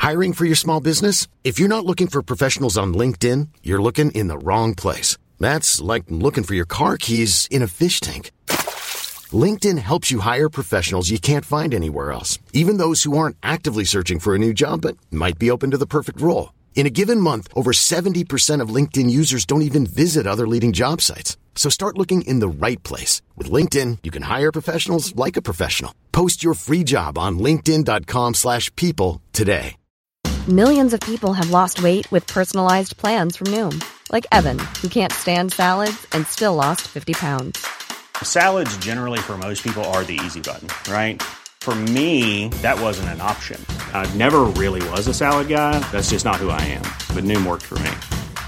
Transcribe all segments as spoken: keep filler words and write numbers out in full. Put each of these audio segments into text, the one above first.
Hiring for your small business? If you're not looking for professionals on LinkedIn, you're looking in the wrong place. That's like looking for your car keys in a fish tank. LinkedIn helps you hire professionals you can't find anywhere else, even those who aren't actively searching for a new job but might be open to the perfect role. In a given month, over seventy percent of LinkedIn users don't even visit other leading job sites. So start looking in the right place. With LinkedIn, you can hire professionals like a professional. Post your free job on linkedin.com slash people today. Millions of people have lost weight with personalized plans from Noom. Like Evan, who can't stand salads and still lost fifty pounds. Salads generally for most people are the easy button, right? For me, that wasn't an option. I never really was a salad guy. That's just not who I am. But Noom worked for me.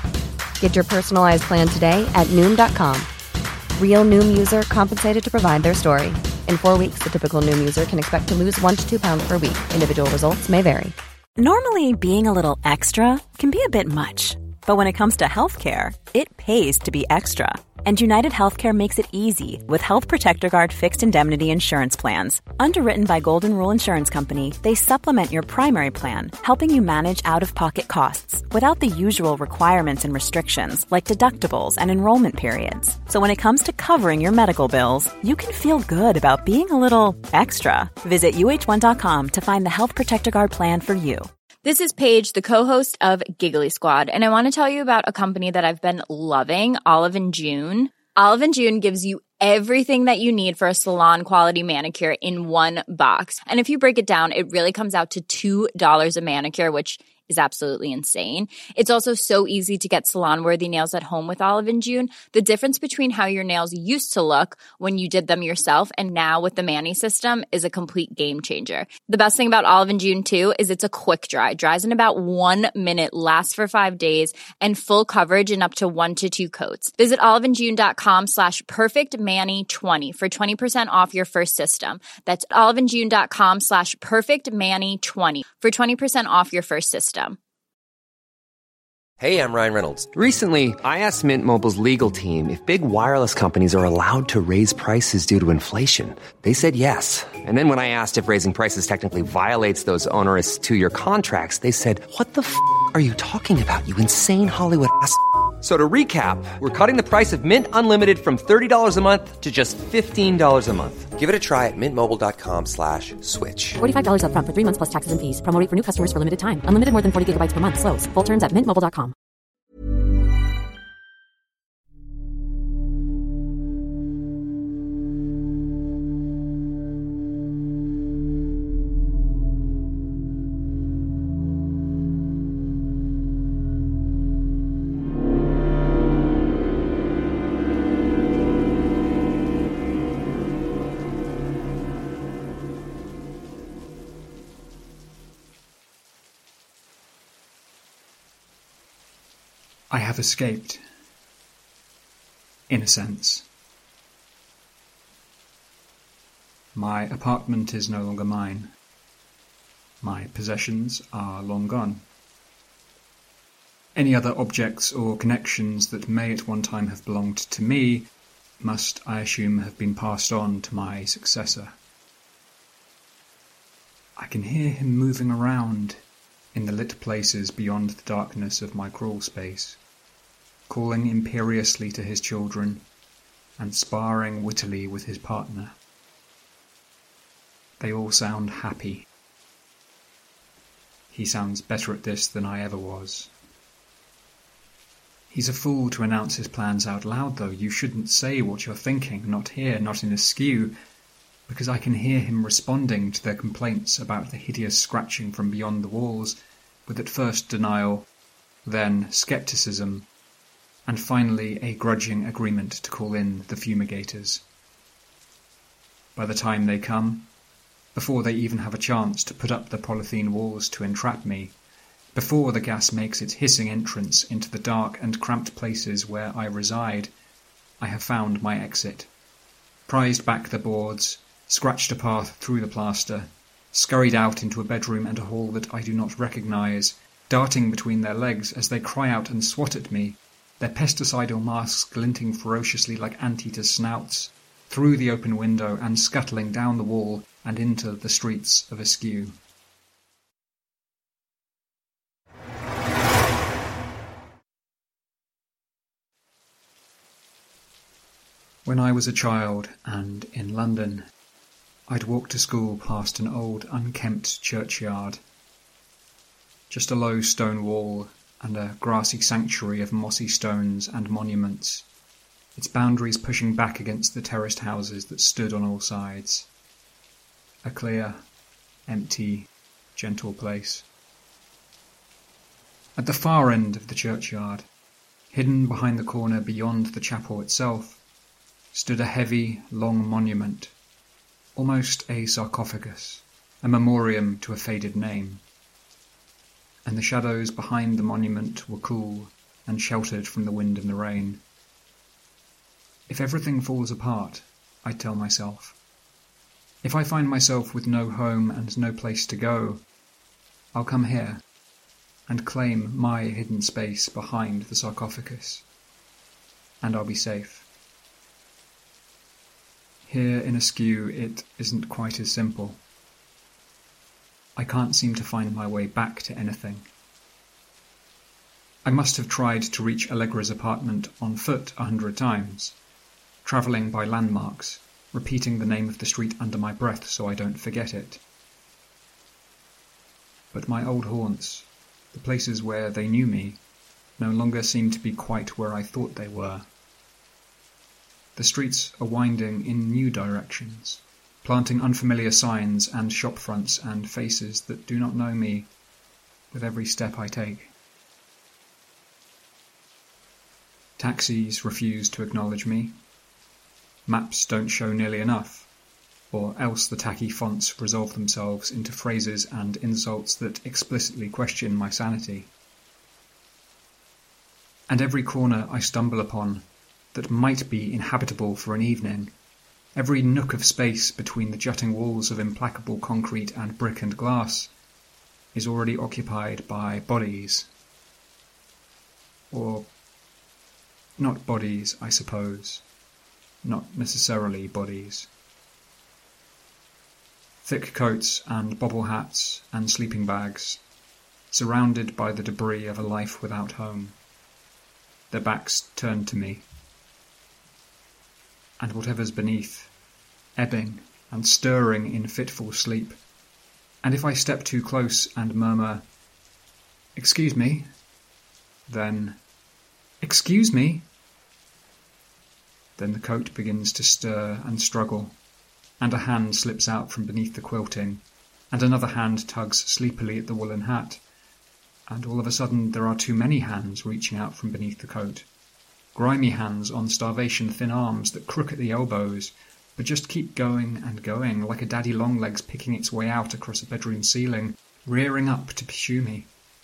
Get your personalized plan today at Noom dot com. Real Noom user compensated to provide their story. In four weeks, the typical Noom user can expect to lose one to two pounds per week. Individual results may vary. Normally, being a little extra can be a bit much. But when it comes to healthcare, it pays to be extra. And United Healthcare makes it easy with Health Protector Guard fixed indemnity insurance plans. Underwritten by Golden Rule Insurance Company, they supplement your primary plan, helping you manage out-of-pocket costs without the usual requirements and restrictions like deductibles and enrollment periods. So when it comes to covering your medical bills, you can feel good about being a little extra. Visit U H one dot com to find the Health Protector Guard plan for you. This is Paige, the co-host of Giggly Squad, and I want to tell you about a company that I've been loving, Olive and June. Olive and June gives you everything that you need for a salon-quality manicure in one box. And if you break it down, it really comes out to two dollars a manicure, which is absolutely insane. It's also so easy to get salon-worthy nails at home with Olive and June. The difference between how your nails used to look when you did them yourself and now with the Mani system is a complete game changer. The best thing about Olive and June, too, is it's a quick dry. Dries in about one minute, lasts for five days, and full coverage in up to one to two coats. Visit oliveandjune.com slash perfectmani20 for twenty percent off your first system. That's oliveandjune.com slash perfectmani20 for twenty percent off your first system. Hey, I'm Ryan Reynolds. Recently, I asked Mint Mobile's legal team if big wireless companies are allowed to raise prices due to inflation. They said yes. And then when I asked if raising prices technically violates those onerous two-year contracts, they said, what the f*** are you talking about, you insane Hollywood ass f- So to recap, we're cutting the price of Mint Unlimited from thirty dollars a month to just fifteen dollars a month. Give it a try at mintmobile.com slash switch. forty-five dollars up front for three months plus taxes and fees. Promo rate for new customers for limited time. Unlimited more than forty gigabytes per month. Slows full terms at mint mobile dot com. I have escaped, in a sense. My apartment is no longer mine. My possessions are long gone. Any other objects or connections that may at one time have belonged to me must, I assume, have been passed on to my successor. I can hear him moving around in the lit places beyond the darkness of my crawl space, calling imperiously to his children and sparring wittily with his partner. They all sound happy. He sounds better at this than I ever was. He's a fool to announce his plans out loud, though. You shouldn't say what you're thinking, not here, not in askew, because I can hear him responding to their complaints about the hideous scratching from beyond the walls, with at first denial, then scepticism, and finally a grudging agreement to call in the fumigators. By the time they come, before they even have a chance to put up the polythene walls to entrap me, before the gas makes its hissing entrance into the dark and cramped places where I reside, I have found my exit, prized back the boards, scratched a path through the plaster, scurried out into a bedroom and a hall that I do not recognize, darting between their legs as they cry out and swat at me, their pesticidal masks glinting ferociously like anteaters' snouts, through the open window and scuttling down the wall and into the streets of Askew. When I was a child and in London, I'd walk to school past an old unkempt churchyard. Just a low stone wall and a grassy sanctuary of mossy stones and monuments, its boundaries pushing back against the terraced houses that stood on all sides. A clear, empty, gentle place. At the far end of the churchyard, hidden behind the corner beyond the chapel itself, stood a heavy, long monument, almost a sarcophagus, a memoriam to a faded name. And the shadows behind the monument were cool and sheltered from the wind and the rain. If everything falls apart, I'd tell myself. If I find myself with no home and no place to go, I'll come here and claim my hidden space behind the sarcophagus, and I'll be safe. Here in Askew, it isn't quite as simple. I can't seem to find my way back to anything. I must have tried to reach Allegra's apartment on foot a hundred times, travelling by landmarks, repeating the name of the street under my breath so I don't forget it. But my old haunts, the places where they knew me, no longer seem to be quite where I thought they were. The streets are winding in new directions, planting unfamiliar signs and shop fronts and faces that do not know me with every step I take. Taxis refuse to acknowledge me. Maps don't show nearly enough, or else the tacky fonts resolve themselves into phrases and insults that explicitly question my sanity. And every corner I stumble upon that might be inhabitable for an evening, every nook of space between the jutting walls of implacable concrete and brick and glass, is already occupied by bodies. Or not bodies, I suppose. Not necessarily bodies. Thick coats and bobble hats and sleeping bags, surrounded by the debris of a life without home. Their backs turned to me. And whatever's beneath, ebbing and stirring in fitful sleep, and if I step too close and murmur, "Excuse me," then, "Excuse me," then the coat begins to stir and struggle, and a hand slips out from beneath the quilting, and another hand tugs sleepily at the woolen hat, and all of a sudden there are too many hands reaching out from beneath the coat. Grimy hands on starvation-thin arms that crook at the elbows, but just keep going and going, like a daddy longlegs picking its way out across a bedroom ceiling, rearing up to pursue me.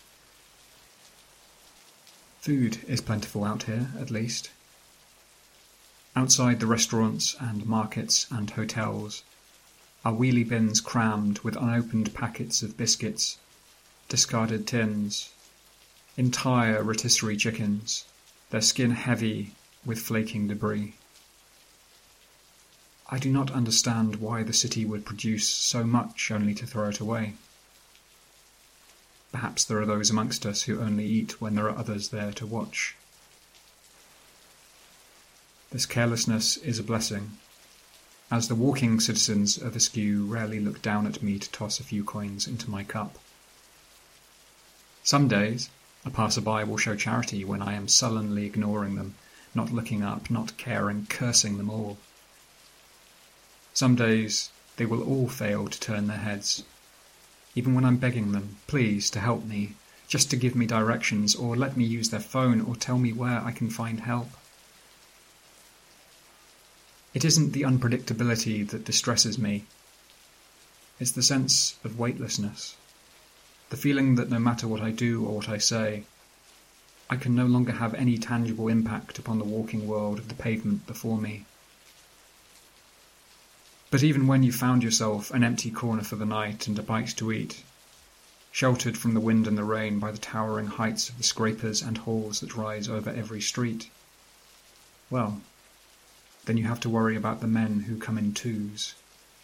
Food is plentiful out here, at least. Outside the restaurants and markets and hotels are wheelie bins crammed with unopened packets of biscuits, discarded tins, entire rotisserie chickens, their skin heavy with flaking debris. I do not understand why the city would produce so much only to throw it away. Perhaps there are those amongst us who only eat when there are others there to watch. This carelessness is a blessing, as the walking citizens of Askew rarely look down at me to toss a few coins into my cup. Some days, a passer-by will show charity when I am sullenly ignoring them, not looking up, not caring, cursing them all. Some days, they will all fail to turn their heads, even when I'm begging them, please, to help me, just to give me directions, or let me use their phone, or tell me where I can find help. It isn't the unpredictability that distresses me. It's the sense of weightlessness. The feeling that no matter what I do or what I say, I can no longer have any tangible impact upon the walking world of the pavement before me. But even when you found yourself an empty corner for the night and a bite to eat, sheltered from the wind and the rain by the towering heights of the scrapers and halls that rise over every street, well, then you have to worry about the men who come in twos.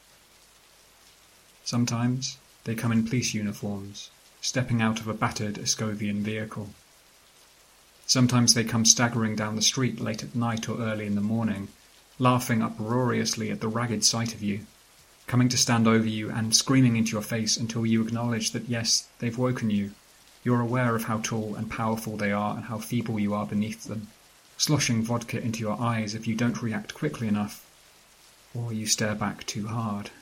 Sometimes they come in police uniforms, stepping out of a battered Escovian vehicle. Sometimes they come staggering down the street late at night or early in the morning, laughing uproariously at the ragged sight of you, coming to stand over you and screaming into your face until you acknowledge that yes, they've woken you. You're aware of how tall and powerful they are and how feeble you are beneath them, sloshing vodka into your eyes if you don't react quickly enough, or you stare back too hard.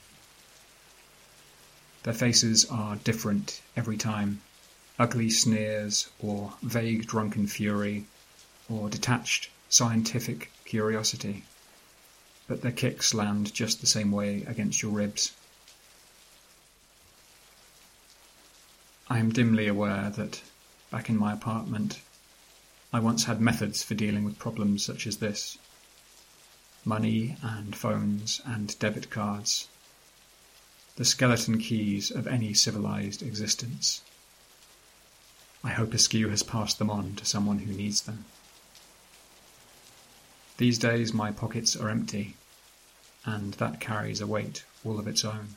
Their faces are different every time, ugly sneers or vague drunken fury or detached scientific curiosity, but their kicks land just the same way against your ribs. I am dimly aware that, back in my apartment, I once had methods for dealing with problems such as this. Money and phones and debit cards. The skeleton keys of any civilized existence. I hope Askew has passed them on to someone who needs them. These days my pockets are empty, and that carries a weight all of its own.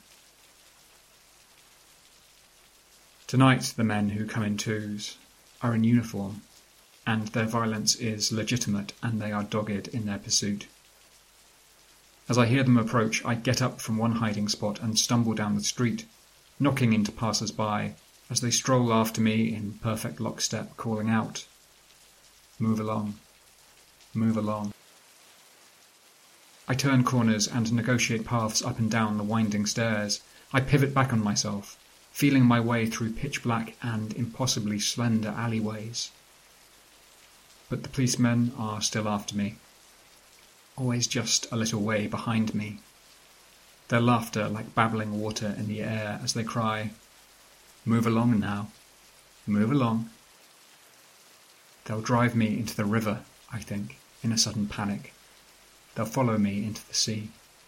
Tonight the men who come in twos are in uniform, and their violence is legitimate and they are dogged in their pursuit. As I hear them approach, I get up from one hiding spot and stumble down the street, knocking into passers-by as they stroll after me in perfect lockstep, calling out, "Move along, move along." I turn corners and negotiate paths up and down the winding stairs. I pivot back on myself, feeling my way through pitch-black and impossibly slender alleyways. But the policemen are still after me, always just a little way behind me, their laughter like babbling water in the air as they cry, "Move along now, move along." They'll drive me into the river, I think, in a sudden panic. They'll follow me into the sea.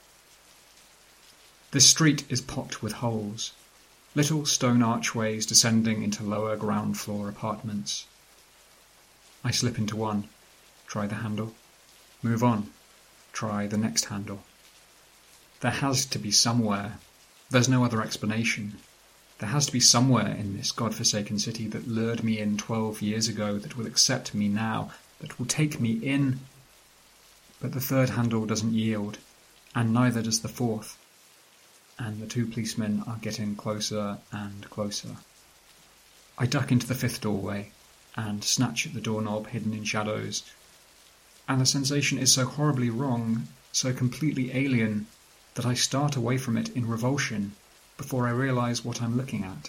This street is pocked with holes, little stone archways descending into lower ground floor apartments. I slip into one, try the handle, move on, try the next handle. There has to be somewhere, there's no other explanation, there has to be somewhere in this godforsaken city that lured me in twelve years ago, that will accept me now, that will take me in. But the third handle doesn't yield, and neither does the fourth, and the two policemen are getting closer and closer. I duck into the fifth doorway and snatch at the doorknob hidden in shadows, and the sensation is so horribly wrong, so completely alien, that I start away from it in revulsion before I realise what I'm looking at.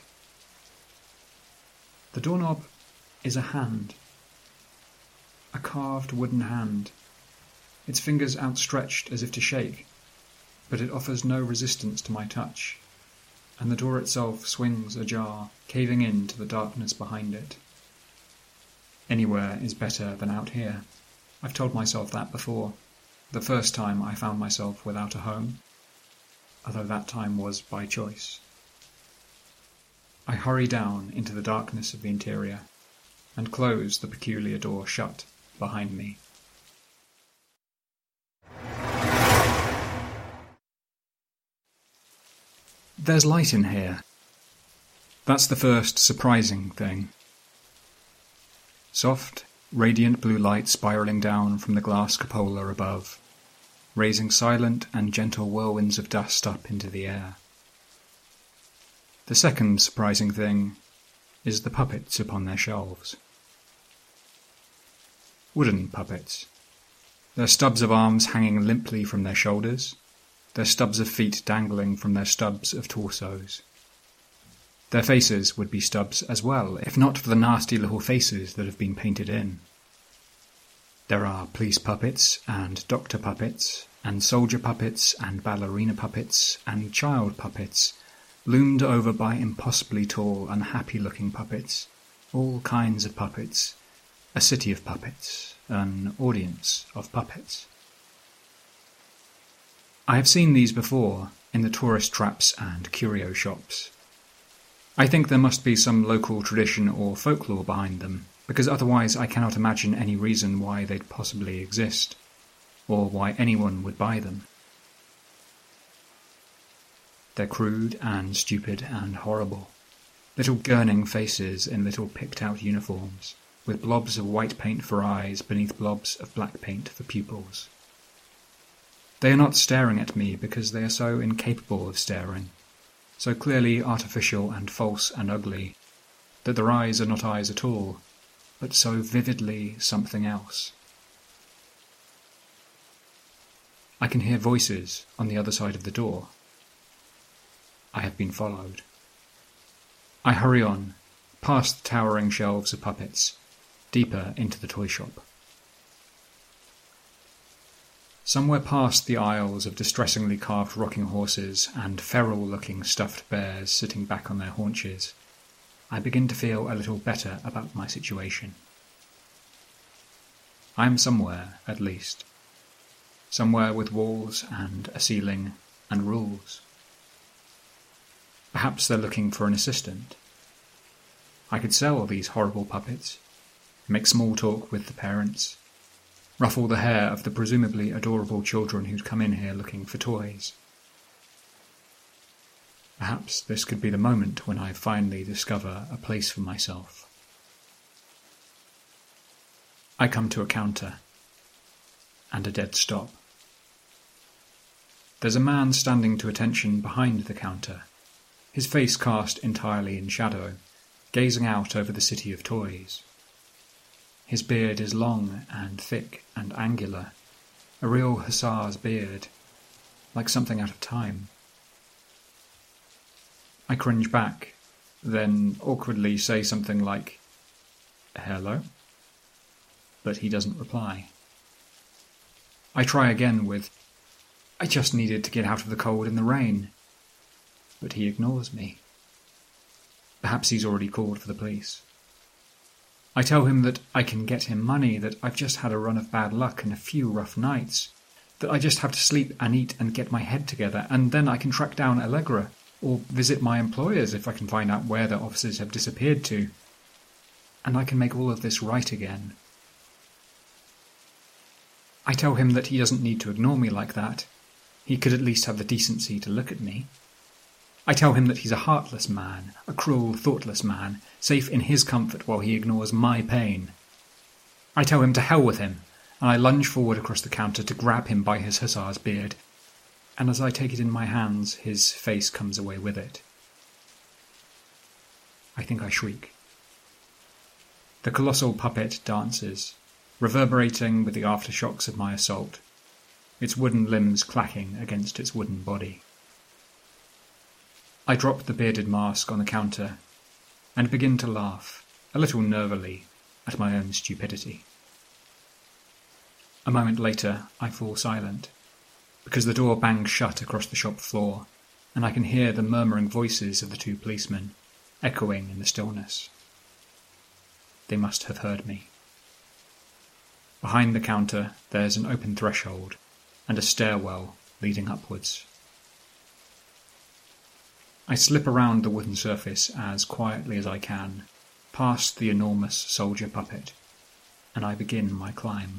The doorknob is a hand, a carved wooden hand, its fingers outstretched as if to shake, but it offers no resistance to my touch, and the door itself swings ajar, caving in to the darkness behind it. Anywhere is better than out here. I've told myself that before, the first time I found myself without a home, although that time was by choice. I hurry down into the darkness of the interior, and close the peculiar door shut behind me. There's light in here. That's the first surprising thing. Soft, radiant blue light spiralling down from the glass cupola above, raising silent and gentle whirlwinds of dust up into the air. The second surprising thing is the puppets upon their shelves. Wooden puppets. Their stubs of arms hanging limply from their shoulders, their stubs of feet dangling from their stubs of torsos. Their faces would be stubs as well, if not for the nasty little faces that have been painted in. There are police puppets, and doctor puppets, and soldier puppets, and ballerina puppets, and child puppets, loomed over by impossibly tall, unhappy-looking puppets, all kinds of puppets, a city of puppets, an audience of puppets. I have seen these before in the tourist traps and curio shops. I think there must be some local tradition or folklore behind them, because otherwise I cannot imagine any reason why they'd possibly exist, or why anyone would buy them. They're crude and stupid and horrible. Little gurning faces in little picked-out uniforms, with blobs of white paint for eyes beneath blobs of black paint for pupils. They are not staring at me because they are so incapable of staring, so clearly artificial and false and ugly, that their eyes are not eyes at all, but so vividly something else. I can hear voices on the other side of the door. I have been followed. I hurry on, past the towering shelves of puppets, deeper into the toy shop. Somewhere past the aisles of distressingly carved rocking horses and feral-looking stuffed bears sitting back on their haunches, I begin to feel a little better about my situation. I am somewhere, at least. Somewhere with walls and a ceiling and rules. Perhaps they're looking for an assistant. I could sell these horrible puppets, make small talk with the parents, ruffle the hair of the presumably adorable children who'd come in here looking for toys. Perhaps this could be the moment when I finally discover a place for myself. I come to a counter, and a dead stop. There's a man standing to attention behind the counter, his face cast entirely in shadow, gazing out over the city of toys. His beard is long and thick and angular, a real hussar's beard, like something out of time. I cringe back, then awkwardly say something like, "Hello?" But he doesn't reply. I try again with, "I just needed to get out of the cold and the rain." But he ignores me. Perhaps he's already called for the police. I tell him that I can get him money, that I've just had a run of bad luck and a few rough nights, that I just have to sleep and eat and get my head together, and then I can track down Allegra, or visit my employers if I can find out where their offices have disappeared to, and I can make all of this right again. I tell him that he doesn't need to ignore me like that. He could at least have the decency to look at me. I tell him that he's a heartless man, a cruel, thoughtless man, safe in his comfort while he ignores my pain. I tell him to hell with him, and I lunge forward across the counter to grab him by his hussar's beard, and as I take it in my hands, his face comes away with it. I think I shriek. The colossal puppet dances, reverberating with the aftershocks of my assault, its wooden limbs clacking against its wooden body. I drop the bearded mask on the counter and begin to laugh, a little nervily, at my own stupidity. A moment later, I fall silent, because the door bangs shut across the shop floor, and I can hear the murmuring voices of the two policemen, echoing in the stillness. They must have heard me. Behind the counter, there's an open threshold and a stairwell leading upwards. I slip around the wooden surface as quietly as I can, past the enormous soldier puppet, and I begin my climb.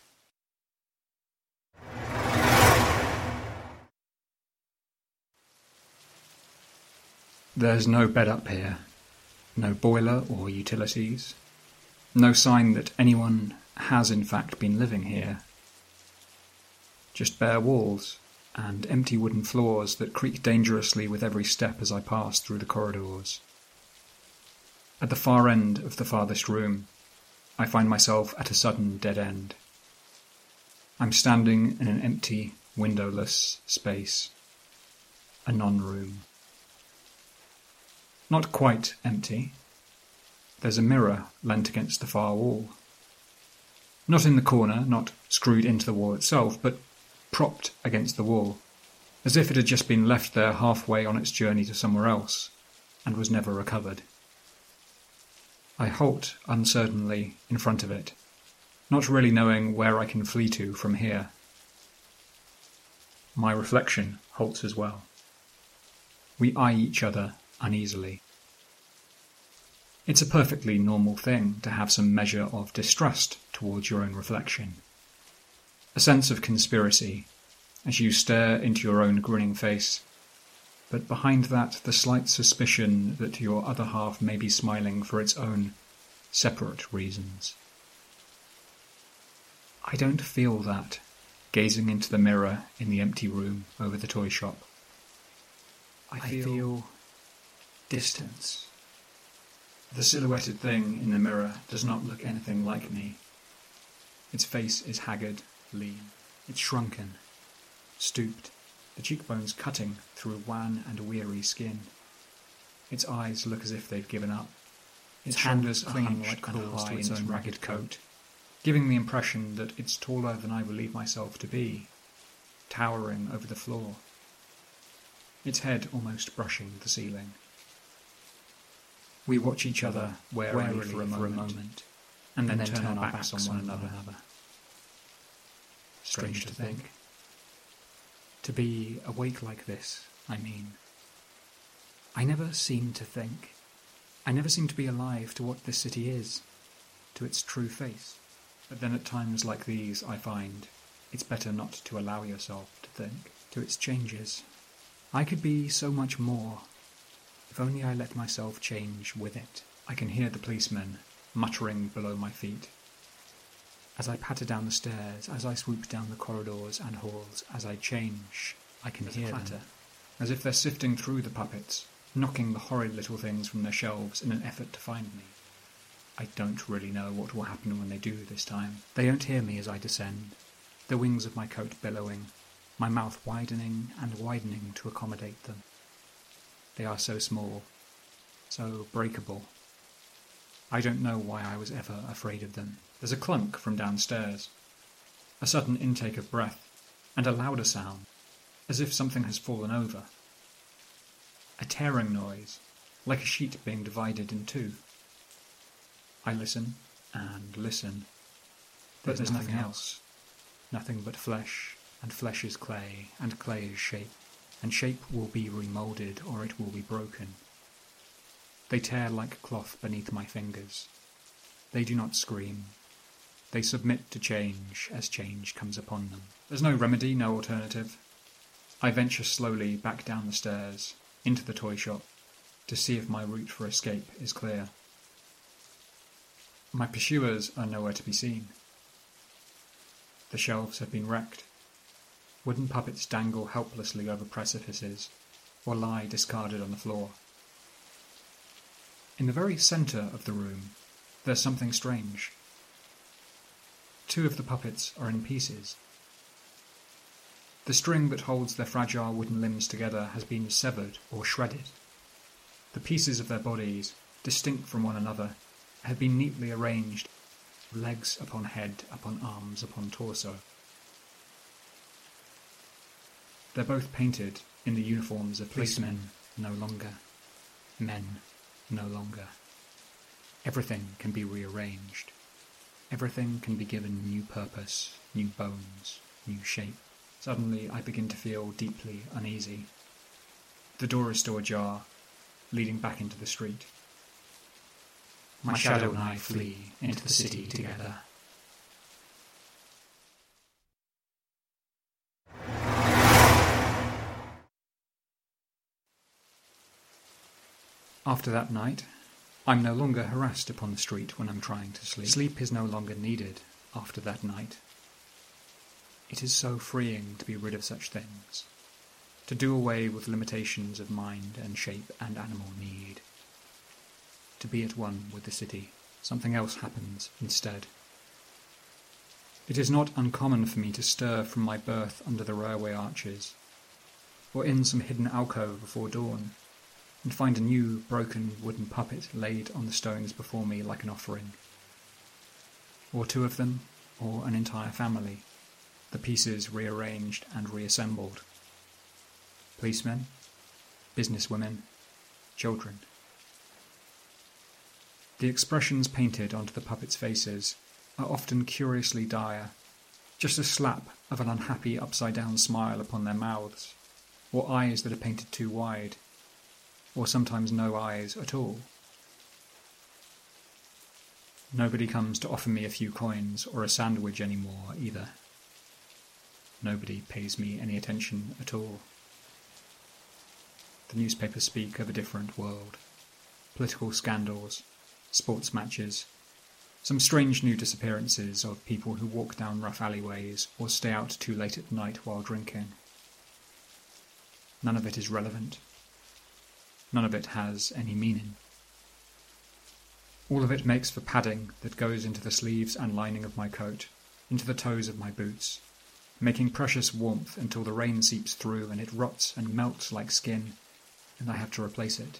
There's no bed up here, no boiler or utilities, no sign that anyone has in fact been living here. Just bare walls and empty wooden floors that creak dangerously with every step as I pass through the corridors. At the far end of the farthest room, I find myself at a sudden dead end. I'm standing in an empty, windowless space, a non-room. Not quite empty. There's a mirror leant against the far wall. Not in the corner, not screwed into the wall itself, but propped against the wall, as if it had just been left there halfway on its journey to somewhere else, and was never recovered. I halt uncertainly in front of it, not really knowing where I can flee to from here. My reflection halts as well. We eye each other uneasily. It's a perfectly normal thing to have some measure of distrust towards your own reflection. A sense of conspiracy as you stare into your own grinning face, but behind that the slight suspicion that your other half may be smiling for its own separate reasons. I don't feel that, gazing into the mirror in the empty room over the toy shop. I feel, I feel distance. The silhouetted thing in the mirror does not look anything like me. Its face is haggard, lean. It's shrunken, stooped, the cheekbones cutting through wan and weary skin. Its eyes look as if they've given up. Its shoulders clinging like claws to its own ragged coat, giving the impression that it's taller than I believe myself to be, towering over the floor. Its head almost brushing the ceiling. We watch each other warily, warily for, a for a moment, and then, and then turn, turn our backs, backs on one another. another. Strange, Strange to think. think. To be awake like this, I mean. I never seem to think. I never seem to be alive to what this city is, to its true face. But then at times like these I find it's better not to allow yourself to think, to its changes. I could be so much more, if only I let myself change with it. I can hear the policemen muttering below my feet. As I patter down the stairs, as I swoop down the corridors and halls, as I change, I can There's hear clatter, them, as if they're sifting through the puppets, knocking the horrid little things from their shelves in an effort to find me. I don't really know what will happen when they do this time. They don't hear me as I descend, the wings of my coat billowing, my mouth widening and widening to accommodate them. They are so small, so breakable. I don't know why I was ever afraid of them. There's a clunk from downstairs, a sudden intake of breath, and a louder sound, as if something has fallen over. A tearing noise, like a sheet being divided in two. I listen and listen, but there's, there's nothing, nothing else. Nothing but flesh, and flesh is clay, and clay is shape, and shape will be remoulded or it will be broken. They tear like cloth beneath my fingers. They do not scream. They submit to change as change comes upon them. There's no remedy, no alternative. I venture slowly back down the stairs, into the toy shop, to see if my route for escape is clear. My pursuers are nowhere to be seen. The shelves have been wrecked. Wooden puppets dangle helplessly over precipices, or lie discarded on the floor. In the very centre of the room, there's something strange. Two of the puppets are in pieces. The string that holds their fragile wooden limbs together has been severed or shredded. The pieces of their bodies, distinct from one another, have been neatly arranged, legs upon head, upon arms, upon torso. They're both painted in the uniforms of policemen, no longer. Men, no longer. Everything can be rearranged. Everything can be given new purpose, new bones, new shape. Suddenly I begin to feel deeply uneasy. The door is still ajar, leading back into the street. My shadow and I flee into the city together. After that night, I'm no longer harassed upon the street when I'm trying to sleep. Sleep is no longer needed after that night. It is so freeing to be rid of such things, to do away with limitations of mind and shape and animal need, to be at one with the city. Something else happens instead. It is not uncommon for me to stir from my berth under the railway arches, or in some hidden alcove before dawn, and find a new, broken wooden puppet laid on the stones before me like an offering. Or two of them, or an entire family, the pieces rearranged and reassembled. Policemen, businesswomen, children. The expressions painted onto the puppets' faces are often curiously dire, just a slap of an unhappy upside-down smile upon their mouths, or eyes that are painted too wide, or sometimes no eyes at all. Nobody comes to offer me a few coins or a sandwich anymore either. Nobody pays me any attention at all. The newspapers speak of a different world. Political scandals, sports matches, Some strange new disappearances of people who walk down rough alleyways or stay out too late at night while drinking. None of it is relevant. None of it has any meaning. All of it makes for padding that goes into the sleeves and lining of my coat, into the toes of my boots, making precious warmth until the rain seeps through and it rots and melts like skin, and I have to replace it.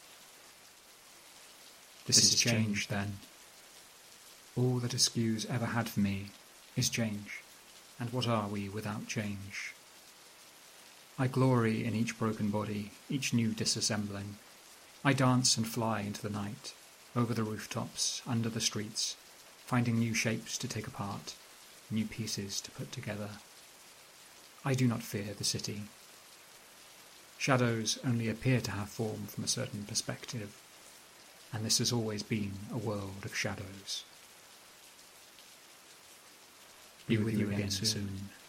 This, this is change, change, then. All that Askew's ever had for me is change, and what are we without change? I glory in each broken body, each new disassembling. I dance and fly into the night, over the rooftops, under the streets, finding new shapes to take apart, new pieces to put together. I do not fear the city. Shadows only appear to have form from a certain perspective, and this has always been a world of shadows. Be with you again soon.